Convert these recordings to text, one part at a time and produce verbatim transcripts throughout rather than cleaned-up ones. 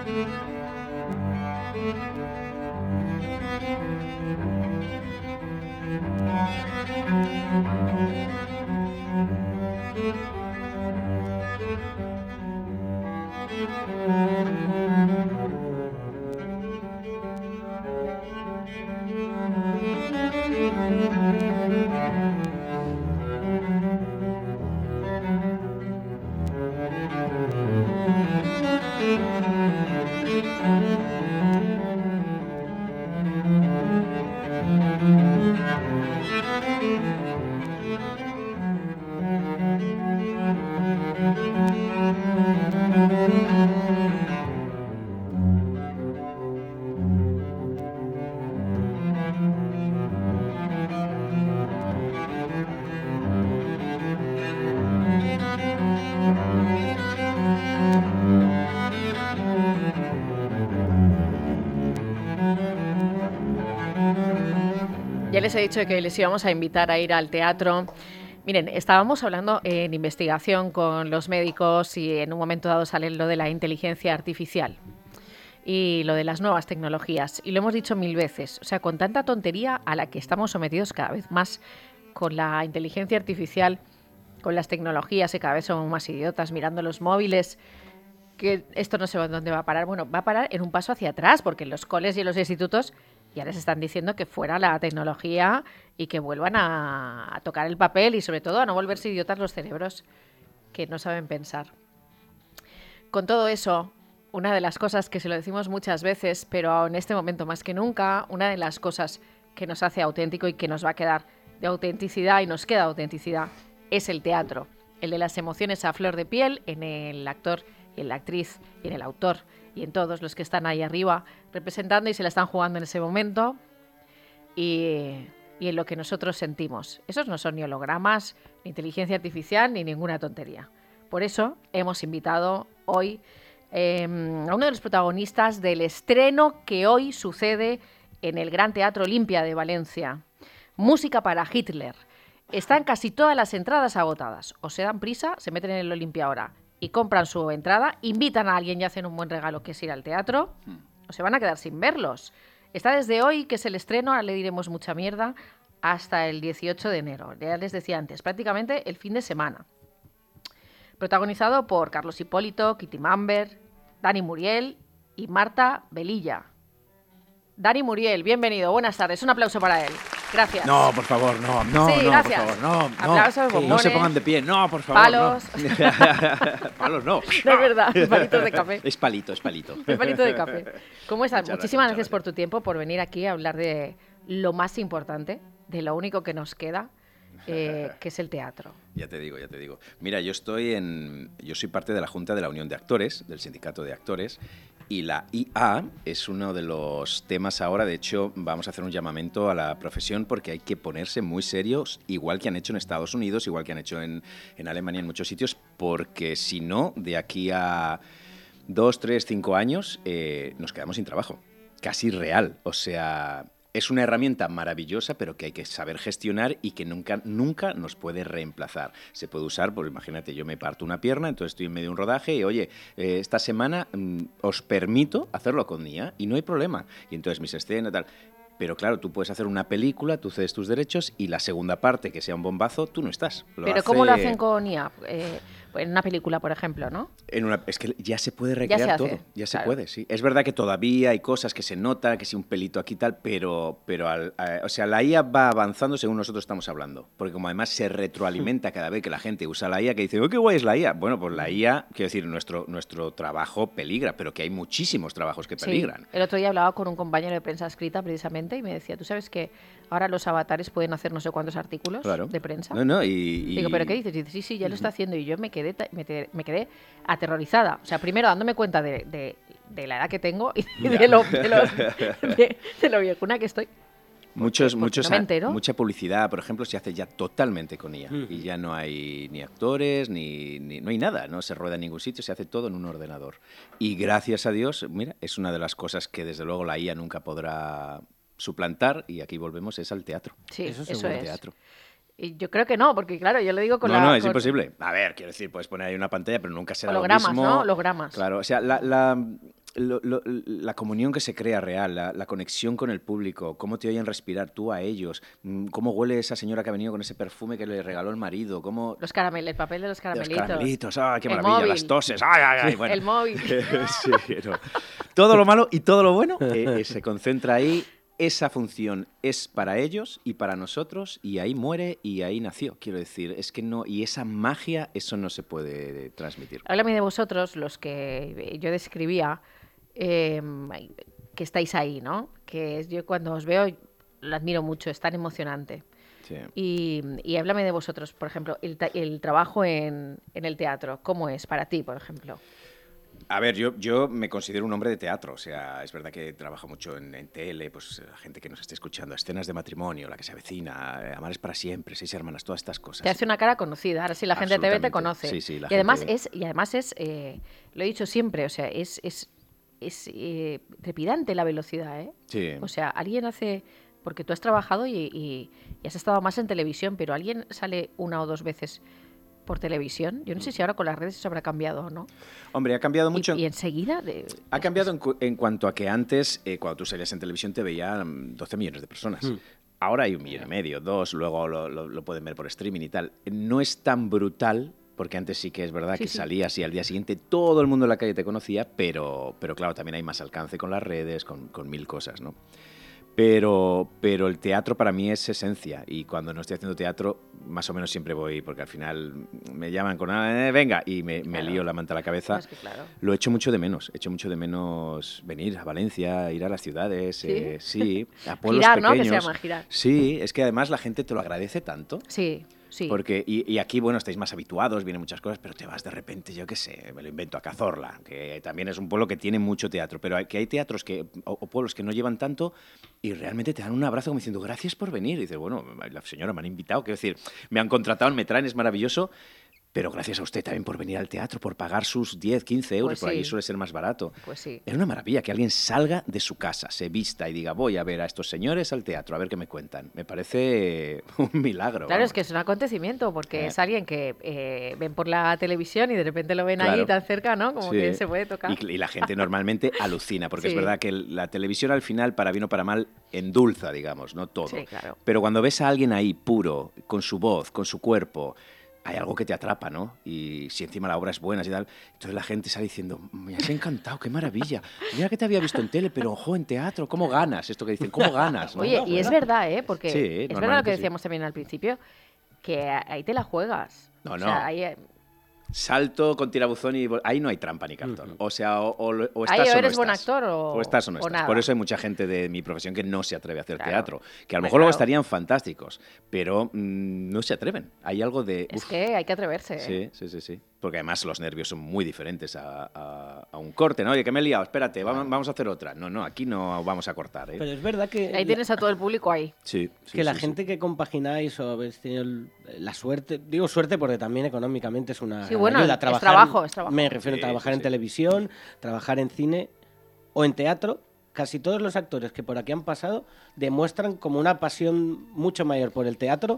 Ya les he dicho que les íbamos a invitar a ir al teatro. Miren, estábamos hablando en investigación con los médicos y en un momento dado sale lo de la inteligencia artificial y lo de las nuevas tecnologías. Y lo hemos dicho mil veces. O sea, con tanta tontería a la que estamos sometidos cada vez más con la inteligencia artificial, con las tecnologías, que cada vez somos más idiotas mirando los móviles, que esto no sé dónde va a parar. Bueno, va a parar en un paso hacia atrás, porque en los coles y en los institutos ya les están diciendo que fuera la tecnología y que vuelvan a, a tocar el papel y sobre todo a no volverse idiotas los cerebros que no saben pensar. Con todo eso, una de las cosas que se lo decimos muchas veces, pero en este momento más que nunca, una de las cosas que nos hace auténtico y que nos va a quedar de autenticidad y nos queda autenticidad es el teatro, el de las emociones a flor de piel en el actor y en la actriz y en el autor y en todos los que están ahí arriba representando y se la están jugando en ese momento y, y en lo que nosotros sentimos. Esos no son ni hologramas, ni inteligencia artificial, ni ninguna tontería. Por eso hemos invitado hoy eh, a uno de los protagonistas del estreno que hoy sucede en el Gran Teatro Olimpia de Valencia. Música para Hitler. Están casi todas las entradas agotadas. O se dan prisa, se meten en el Olimpia ahora y compran su entrada, invitan a alguien y hacen un buen regalo que es ir al teatro, o se van a quedar sin verlos. Está desde hoy, que es el estreno, ahora le diremos mucha mierda, hasta el dieciocho de enero. Ya les decía antes, prácticamente el fin de semana. Protagonizado por Carlos Hipólito, Kitty Mamber, Dani Muriel y Marta Velilla. Dani Muriel, bienvenido, buenas tardes, un aplauso para él. Gracias. No, por favor, no, no, sí, no, gracias. por favor, no, no. Aplausos, Sí, bombones, no se pongan de pie, no, por favor. palos. No. Palos no. No es verdad, palitos de café. Es palito, es palito. Es palito de café. ¿Cómo estás? Muchas Muchísimas gracias, gracias por tu tiempo, por venir aquí a hablar de lo más importante, de lo único que nos queda, eh, que es el teatro. Ya te digo, ya te digo. Mira, yo estoy en, yo soy parte de la Junta de la Unión de Actores, del Sindicato de Actores, y la I A es uno de los temas ahora. De hecho, vamos a hacer un llamamiento a la profesión porque hay que ponerse muy serios, igual que han hecho en Estados Unidos, igual que han hecho en, en Alemania, en muchos sitios, porque si no, de aquí a dos, tres, cinco años eh, nos quedamos sin trabajo. Casi real. O sea, es una herramienta maravillosa, pero que hay que saber gestionar y que nunca, nunca nos puede reemplazar. Se puede usar, pues imagínate, yo me parto una pierna, entonces estoy en medio de un rodaje y, oye, eh, esta semana mmm, os permito hacerlo con I A y no hay problema. Y entonces mis escenas, tal. Pero claro, tú puedes hacer una película, tú cedes tus derechos y la segunda parte, que sea un bombazo, tú no estás. Lo Pero hace... ¿cómo lo hacen con I A? Eh, en una película, por ejemplo, ¿no? En una, es que ya se puede recrear ya se todo, hace, ya se claro. puede, sí. Es verdad que todavía hay cosas que se notan, que si un pelito aquí y tal, pero, pero al, a, o sea, la I A va avanzando según nosotros estamos hablando, porque como además se retroalimenta cada vez que la gente usa la I A, que dice, oh, qué guay es la I A. Bueno, pues la I A, quiero decir, nuestro, nuestro trabajo peligra, pero que hay muchísimos trabajos que peligran. Sí. El otro día hablaba con un compañero de prensa escrita precisamente y me decía, ¿tú sabes que ahora los avatares pueden hacer no sé cuántos artículos claro. de prensa? No, no, y, y... Digo, ¿pero qué dices? Y dice, sí, sí, ya lo está haciendo. Y yo me quedé, me, te, me quedé aterrorizada. O sea, primero dándome cuenta de, de, de la edad que tengo y de, de, lo, de, los, de, de lo viejuna que estoy. Muchos, porque, muchos, porque no mucha publicidad, por ejemplo, se hace ya totalmente con I A. Mm. Y ya no hay ni actores, ni, ni no hay nada, no se rueda en ningún sitio, se hace todo en un ordenador. Y gracias a Dios, mira, es una de las cosas que desde luego la I A nunca podrá suplantar, y aquí volvemos, es al teatro. Sí, eso, eso es. El teatro. Y yo creo que no, porque claro, yo le digo con no, la... No, no, es con... imposible. A ver, quiero decir, puedes poner ahí una pantalla, pero nunca será hologramas, lo mismo. ¿no? Hologramas. Claro, o sea, la... la lo, lo, la comunión que se crea real, la, la conexión con el público, cómo te oyen respirar tú a ellos, cómo huele esa señora que ha venido con ese perfume que le regaló el marido, cómo... Los caramel, el papel de los caramelitos. Los caramelitos, ¡ah, qué el maravilla! Móvil. Las toses, ¡ay, ay, ay! Bueno. El móvil. Sí, no. Todo lo malo y todo lo bueno eh, eh, se concentra ahí. Esa función es para ellos y para nosotros, y ahí muere y ahí nació. Quiero decir, es que no, y esa magia, eso no se puede transmitir. Háblame de vosotros, los que yo describía, eh, que estáis ahí, ¿no? Que yo cuando os veo lo admiro mucho, es tan emocionante. Sí. Y, y háblame de vosotros, por ejemplo, el, el trabajo en, en el teatro, ¿cómo es para ti, por ejemplo? A ver, yo, yo me considero un hombre de teatro, o sea, es verdad que trabajo mucho en, en tele, pues la gente que nos esté escuchando, escenas de matrimonio, La que se avecina, Amar es para siempre, Seis hermanas, todas estas cosas. Te hace una cara conocida, ahora sí la gente te ve, te conoce. Sí, sí, la y, además gente... es, y además es, eh, lo he dicho siempre, o sea, es, es, es eh, trepidante la velocidad, ¿eh? Sí. O sea, alguien hace... Porque tú has trabajado y, y, y has estado más en televisión, pero alguien sale una o dos veces por televisión. Yo no sé si ahora con las redes eso habrá cambiado o no. Hombre, ha cambiado mucho. Y, y enseguida... De, ha cambiado en, cu en cuanto a que antes, eh, cuando tú salías en televisión, te veían doce millones de personas. Mm. Ahora hay un millón y medio, dos, luego lo, lo, lo pueden ver por streaming y tal. No es tan brutal, porque antes sí que es verdad sí, que sí. salías y al día siguiente todo el mundo en la calle te conocía, pero, pero claro, también hay más alcance con las redes, con, con mil cosas, ¿no? Pero, pero el teatro para mí es esencia, y cuando no estoy haciendo teatro más o menos siempre voy, porque al final me llaman con eh, venga y me, me claro. lío la manta a la cabeza. Es que claro. Lo echo mucho de menos, echo mucho de menos venir a Valencia, ir a las ciudades, sí, eh, sí a pueblos girar, pequeños. ¿no? Que se llama girar. Sí, es que además la gente te lo agradece tanto. Sí. Sí. Porque, y, y aquí, bueno, estáis más habituados, vienen muchas cosas, pero te vas de repente, yo qué sé, me lo invento, a Cazorla, que también es un pueblo que tiene mucho teatro, pero hay, que hay teatros que, o, o pueblos que no llevan tanto y realmente te dan un abrazo como diciendo, gracias por venir. Y dices, bueno, la señora me han invitado, quiero decir, me han contratado, me traen, es maravilloso. Pero gracias a usted también por venir al teatro, por pagar sus diez, quince euros, pues sí. Por ahí suele ser más barato. Pues sí. Es una maravilla que alguien salga de su casa, se vista y diga, voy a ver a estos señores al teatro, a ver qué me cuentan. Me parece un milagro. Claro, vamos. Es que es un acontecimiento, porque eh. es alguien que eh, ven por la televisión y de repente lo ven claro. ahí tan cerca, ¿no? Como sí. que se puede tocar. Y, y la gente normalmente alucina, porque sí. es verdad que la televisión al final, para bien o para mal, endulza, digamos, no todo. Sí, claro. Pero cuando ves a alguien ahí puro, con su voz, con su cuerpo, hay algo que te atrapa, ¿no? Y si encima la obra es buena y tal, entonces la gente sale diciendo, me has encantado, qué maravilla. Mira que te había visto en tele, pero ojo, en teatro, ¿cómo ganas? Esto que dicen, ¿cómo ganas? ¿No? Oye, ¿no? y es verdad, ¿eh? Porque sí, es verdad lo que sí. decíamos también al principio, que ahí te la juegas. No, o no. Sea, ahí... Salto con tirabuzón y ahí no hay trampa ni cartón. O sea, o, o, o estás ahí o o eres no buen estás. actor o, o estás o no o estás. nada. Por eso hay mucha gente de mi profesión que no se atreve a hacer claro. teatro, que a lo Muy mejor luego claro. estarían fantásticos, pero mmm, no se atreven. Hay algo de... Es uf. que hay que atreverse. Sí, ¿eh? sí, sí, sí. Porque además los nervios son muy diferentes a, a, a un corte, ¿no? Oye, que me he liado, espérate, vamos, vamos a hacer otra. No, no, aquí no vamos a cortar, ¿eh? Pero es verdad que... Ahí tienes a todo el público ahí. Sí, sí que la sí, gente sí. que compagináis o habéis tenido la suerte, digo suerte porque también económicamente es una sí, bueno, ayuda. Es trabajar, trabajo, es trabajo. Me refiero sí, a trabajar sí, en sí. televisión, trabajar en cine o en teatro. Casi todos los actores que por aquí han pasado demuestran como una pasión mucho mayor por el teatro,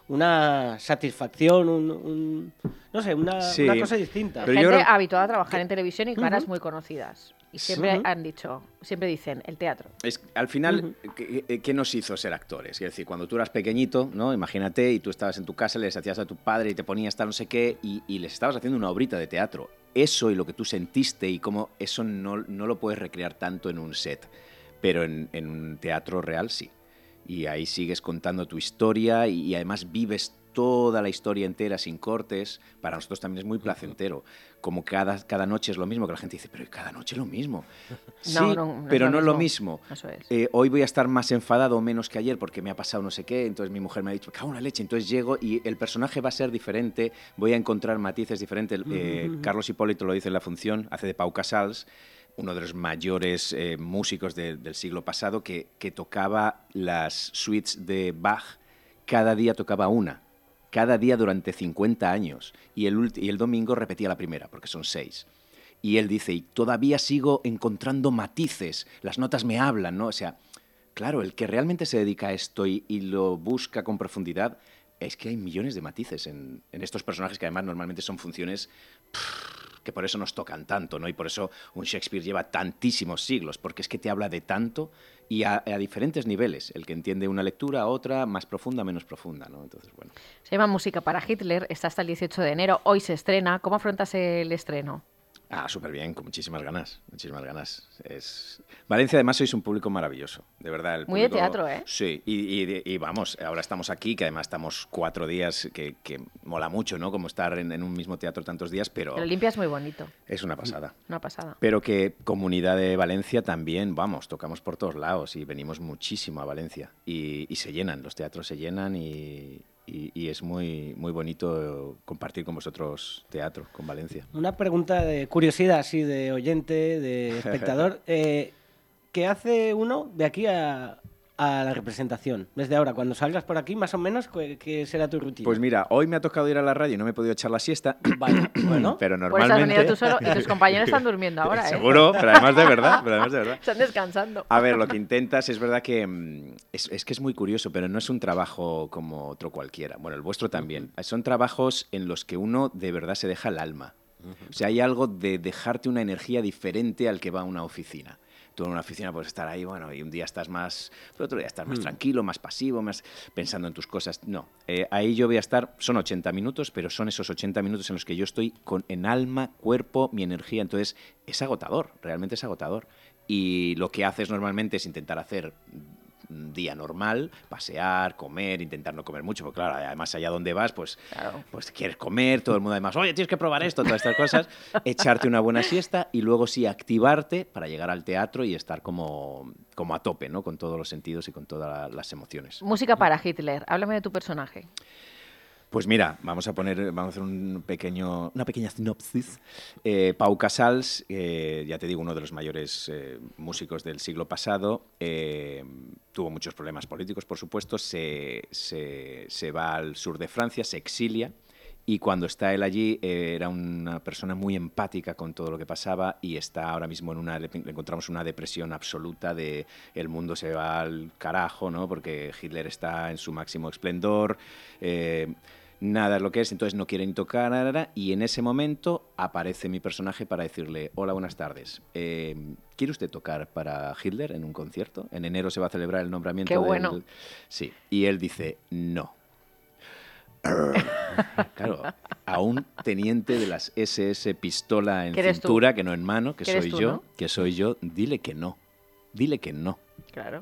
una satisfacción, un, un no sé, una, sí, una cosa distinta. pero Gente yo creo... habituada a trabajar en televisión y caras uh-huh. muy conocidas. Y siempre uh-huh. han dicho, siempre dicen, el teatro. Es, al final, Uh-huh. ¿qué, ¿qué nos hizo ser actores? Es decir, cuando tú eras pequeñito, ¿no? Imagínate, y tú estabas en tu casa, les hacías a tu padre y te ponías tal no sé qué, y, y les estabas haciendo una obrita de teatro. Eso y lo que tú sentiste y cómo eso no, no lo puedes recrear tanto en un set, pero en, en un teatro real sí. Y ahí sigues contando tu historia y, y además vives toda la historia entera sin cortes. Para nosotros también es muy placentero. Como cada, cada noche es lo mismo, que la gente dice, pero cada noche lo mismo. Sí, no, no, no pero es no lo es mismo. lo mismo. Eso es. Eh, hoy voy a estar más enfadado o menos que ayer porque me ha pasado no sé qué, entonces mi mujer me ha dicho, cago en la leche, entonces llego y el personaje va a ser diferente, voy a encontrar matices diferentes. Eh, uh-huh. Carlos Hipólito lo dice en la función, hace de Pau Casals, uno de los mayores eh, músicos de, del siglo pasado, que, que tocaba las suites de Bach, cada día tocaba una, cada día durante cincuenta años, y el, y el domingo repetía la primera, porque son seis. Y él dice, y todavía sigo encontrando matices, las notas me hablan, ¿no? O sea, claro, el que realmente se dedica a esto y, y lo busca con profundidad, es que hay millones de matices en, en estos personajes que además normalmente son funciones... Pff, que por eso nos tocan tanto, ¿no? Y por eso un Shakespeare lleva tantísimos siglos, porque es que te habla de tanto y a, a diferentes niveles. El que entiende una lectura, otra, más profunda, menos profunda, ¿no? Entonces, bueno. Se llama Música para Hitler, está hasta el dieciocho de enero, hoy se estrena. ¿Cómo afrontas el estreno? Ah, súper bien, con muchísimas ganas, muchísimas ganas. Es... Valencia, además, sois un público maravilloso, de verdad. El Muy público... de teatro, ¿eh? Sí, y, y, y vamos, ahora estamos aquí, que además estamos cuatro días, que, que mola mucho, ¿no? Como estar en, en un mismo teatro tantos días, pero... El Olimpia es muy bonito. Es una pasada. Una pasada. Pero que Comunidad de Valencia también, vamos, tocamos por todos lados y venimos muchísimo a Valencia. Y, y se llenan, los teatros se llenan y... Y, y es muy, muy bonito compartir con vosotros teatro, con Valencia. Una pregunta de curiosidad, así de oyente, de espectador. eh, ¿Qué hace uno de aquí a, a la representación? Desde ahora, cuando salgas por aquí, más o menos, ¿qué, qué será tu rutina? Pues mira, hoy me ha tocado ir a la radio y no me he podido echar la siesta. Vaya, bueno. Pero Por eso has normalmente... venido tú solo y tus compañeros están durmiendo ahora, ¿eh? Seguro, pero además de verdad, pero además de verdad. Están descansando. A ver, lo que intentas es verdad que mm, es, es que es muy curioso, pero no es un trabajo como otro cualquiera. Bueno, el vuestro también. Son trabajos en los que uno de verdad se deja el alma. O sea, hay algo de dejarte una energía diferente al que va a una oficina. Tú en una oficina puedes estar ahí, bueno, y un día estás más, pero otro día estás más tranquilo, más pasivo, más pensando en tus cosas. No, eh, ahí yo voy a estar, son ochenta minutos, pero son esos ochenta minutos en los que yo estoy con, en alma, cuerpo, mi energía. Entonces, es agotador, realmente es agotador. Y lo que haces normalmente es intentar hacer un día normal, pasear, comer, intentar no comer mucho, porque claro, además allá donde vas, pues, Claro. pues quieres comer, todo el mundo además, oye, tienes que probar esto, todas estas cosas, echarte una buena siesta y luego sí activarte para llegar al teatro y estar como, como a tope, ¿no? Con todos los sentidos y con todas las emociones. Música para Hitler. Háblame de tu personaje. Pues mira, vamos a poner, vamos a hacer un pequeño, una pequeña sinopsis. Eh, Pau Casals, eh, ya te digo, uno de los mayores eh, músicos del siglo pasado, eh, tuvo muchos problemas políticos, por supuesto, se, se, se va al sur de Francia, se exilia, y cuando está él allí eh, era una persona muy empática con todo lo que pasaba y está ahora mismo en una, le encontramos una depresión absoluta de el mundo se va al carajo, ¿no? Porque Hitler está en su máximo esplendor, eh, nada es lo que es, entonces no quiere ni tocar nada, y en ese momento aparece mi personaje para decirle, hola, buenas tardes, eh, ¿quiere usted tocar para Hitler en un concierto? En enero se va a celebrar el nombramiento Qué bueno. del... Sí, y él dice, no. Claro, a un teniente de las ese ese pistola en ¿Que eres cintura, tú? que no en mano, que ¿Que soy eres tú, yo, no? que soy yo, dile que no, dile que no. Claro.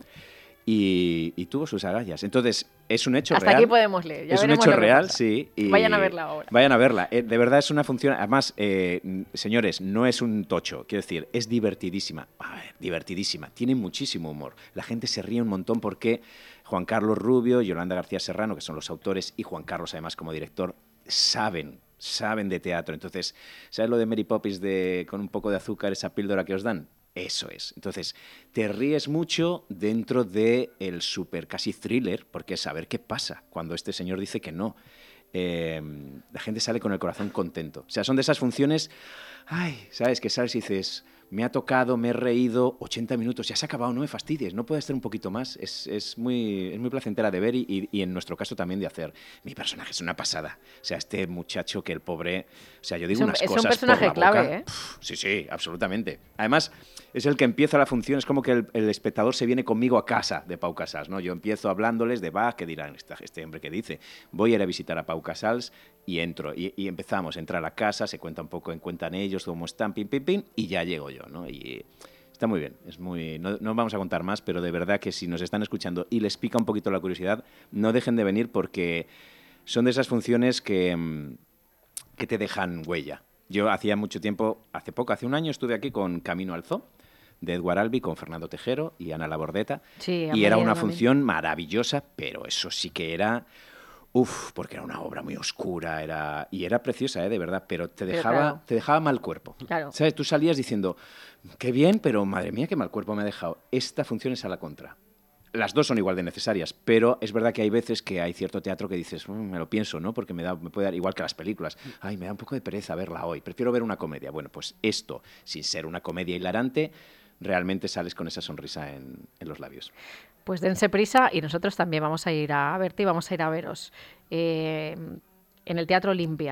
Y, y tuvo sus agallas. Entonces, es un hecho Hasta real. aquí podemos leer. Ya es un veremos hecho lo que real, pasa. sí. y- Vayan a verla ahora. Vayan a verla. Eh, de verdad es una función. Además, eh, n- señores, no es un tocho. Quiero decir, es divertidísima. A ver, divertidísima. Tiene muchísimo humor. La gente se ríe un montón porque Juan Carlos Rubio, Yolanda García Serrano, que son los autores, y Juan Carlos, además, como director, saben. Saben de teatro. Entonces, ¿sabes lo de Mary Poppins de con un poco de azúcar, esa píldora que os dan? Eso es. Entonces, te ríes mucho dentro de el super casi thriller, porque es saber qué pasa cuando este señor dice que no. Eh, la gente sale con el corazón contento. O sea, son de esas funciones, ay, ¿sabes? Que sales y dices, me ha tocado, me he reído, ochenta minutos, ya se ha acabado, no me fastidies, no puede estar un poquito más. Es, es, muy, es muy placentera de ver y, y, y en nuestro caso también de hacer. Mi personaje es una pasada. O sea, este muchacho que el pobre... O sea, yo digo Es un- unas es un cosas personaje por la boca. clave, ¿eh? Pff, sí, sí, absolutamente. Además, es el que empieza la función, es como que el, el espectador se viene conmigo a casa de Pau Casals, ¿no? Yo empiezo hablándoles de, va, ¿qué dirán este, este hombre que dice? Voy a ir a visitar a Pau Casals y entro. Y, y empezamos a entrar a casa, se cuenta un poco, en cuentan ellos, cómo están, pim, pim, pim, y ya llego yo, ¿no? Y está muy bien, es muy... No, no vamos a contar más, pero de verdad que si nos están escuchando y les pica un poquito la curiosidad, no dejen de venir porque son de esas funciones que, mm, que te dejan huella. Yo hacía mucho tiempo, hace poco, hace un año, estuve aquí con Camino al Zoo, de Edward Albee, con Fernando Tejero y Ana Labordeta. Sí, a y era mí una también. función maravillosa, pero eso sí que era... Uf, porque era una obra muy oscura, era y era preciosa, ¿eh? De verdad, pero te Pero dejaba, claro. te dejaba mal cuerpo. Claro. ¿Sabes? Tú salías diciendo, qué bien, pero madre mía, qué mal cuerpo me ha dejado. Esta función es a la contra. Las dos son igual de necesarias, pero es verdad que hay veces que hay cierto teatro que dices, "Mm, me lo pienso, ¿no? Porque me da, me puede dar igual que las películas. Ay, me da un poco de pereza verla hoy. Prefiero ver una comedia. Bueno, pues esto, sin ser una comedia hilarante, realmente sales con esa sonrisa en, en los labios. Pues dense prisa y nosotros también vamos a ir a verte y vamos a ir a veros eh, en el Teatro Olimpia.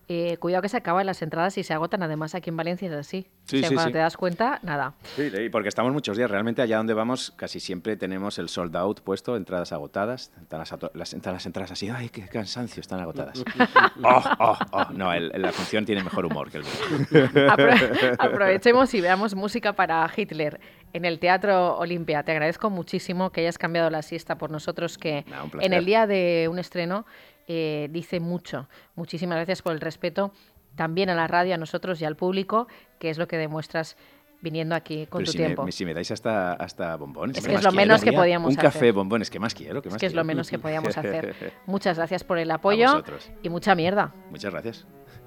Eh, cuidado que se acaban las entradas y se agotan. Además, aquí en Valencia es así. Sí, o sea, sí, cuando sí. te das cuenta, nada. Sí, y porque estamos muchos días. Realmente allá donde vamos casi siempre tenemos el sold out puesto, entradas agotadas. Están las, las, las entradas así, ¡ay, qué cansancio! Están agotadas. ¡Oh, oh, oh! No, el, la función tiene mejor humor que el mío. Apro aprovechemos y veamos música para Hitler en el Teatro Olimpia. Te agradezco muchísimo que hayas cambiado la siesta por nosotros, que Nah, un placer. en el día de un estreno eh, dice mucho. Muchísimas gracias por el respeto también a la radio, a nosotros y al público, que es lo que demuestras viniendo aquí con Pero tu si tiempo. Me, si me dais hasta, hasta bombones. Es ¿qué que es más lo quiero? menos que podíamos Un hacer. café, bombones, ¿qué más quiero? ¿Qué más Es que es lo quiero? menos que podíamos hacer. Muchas gracias por el apoyo A vosotros. y mucha mierda. Muchas gracias.